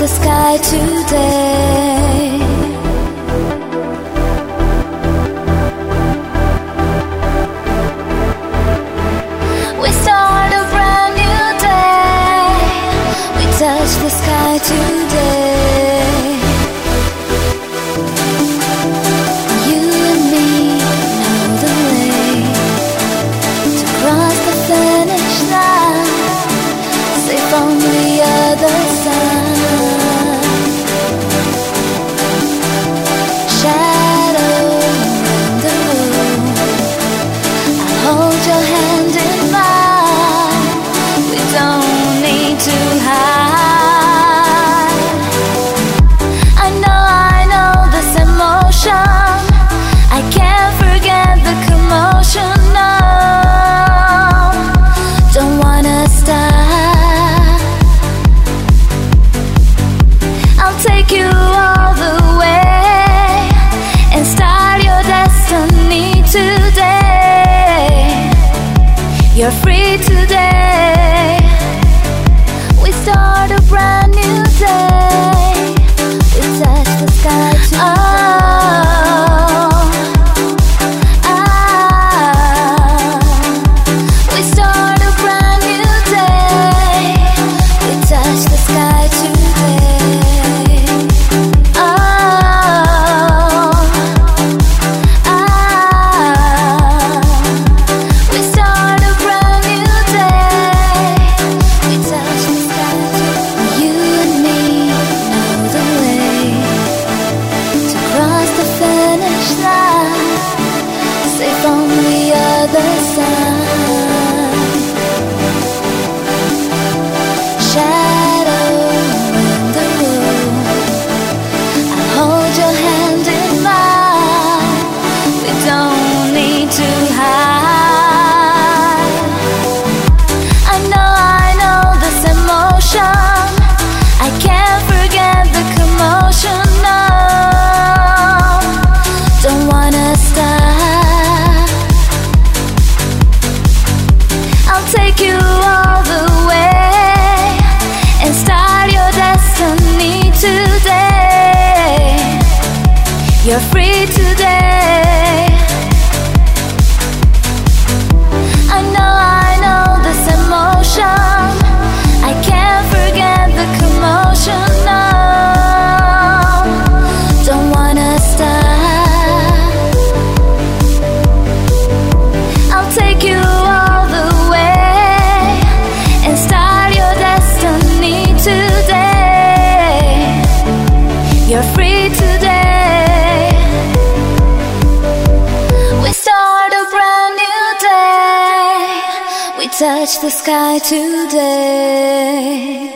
the sky today. We start a brand new day. We touch the sky today. You and me know the way to cross the finish line, safe on the other side. Shadow in the room, I'll hold your hand in mine. We don't need to hide. I know this emotion. I can't forget the commotion. No, don't wanna stop. I'll take you all the way and start your destiny today. You're free today. We start a brand new day. We touch the sky today. We start a brand new day. We touch the sky today. We start a brand new day. We touch the sky today. You and me know the way to cross the finish line, safe on the other side. Shadow in the room, I'll hold your hand in mine. We don't need to hide. I know this emotion. I can't forget the commotion. No, don't wanna stop. I'll take you all the way and start your destiny today. You're free today. I know this emotion. I can't forget the commotion. No, don't wanna stop. I'll take you all the way and start your destiny today. You're free today. We start a brand new day. We touch the sky today.